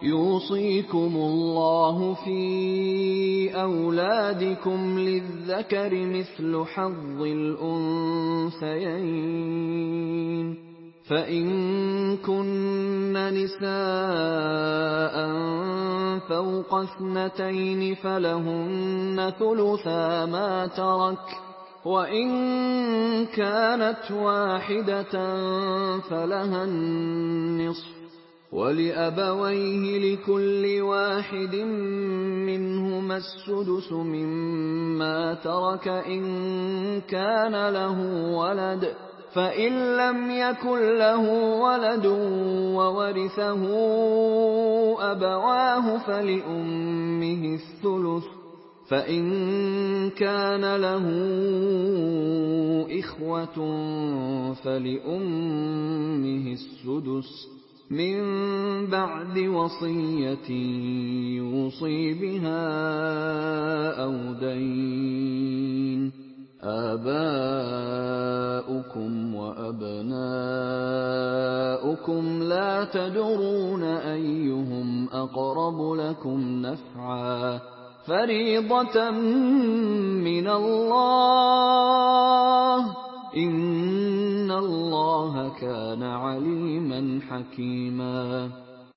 يُوصِيكُمُ اللَّهُ فِي أَوْلَادِكُمْ لِلذَّكَرِ مِثْلُ حَظِّ الْأُنثَيَيْنِ ۚ فَإِن كُنَّ نِسَاءً فَوْقَ اثْنَتَيْنِ فَلَهُنَّ ثُلُثَا مَا تَرَكَ ۖ وَإِن كَانَتْ وَاحِدَةً فَلَهَا النِّصْفُ ۚ وَلِأَبَوَيْهِ لِكُلِّ وَاحِدٍ مِّنْهُمَا السُّدُسُ مِمَّا تَرَكَ إِن كَانَ لَهُ وَلَدٌ ۚ فَإِن لَّمْ يَكُن لَّهُ وَلَدٌ وَوَرِثَهُ أَبَوَاهُ فَلِأُمِّهِ الثُّلُثُ ۚ فَإِن كَانَ لَهُ إِخْوَةٌ فَلِأُمِّهِ السُّدُسُ مِن بَعْدِ وَصِيَّةٍ يُوصِي بِهَا أَوْ دَيْنٍ ۗ آبَاؤُكُمْ وَأَبْنَاؤُكُمْ لَا تَدْرُونَ أَيُّهُمْ أَقْرَبُ لَكُمْ نَفْعًا ۚ فَرِيضَةً مِّنَ اللَّهِ ۗ إِنَّ اللَّهَ كَانَ عَلِيمًا حَكِيمًا.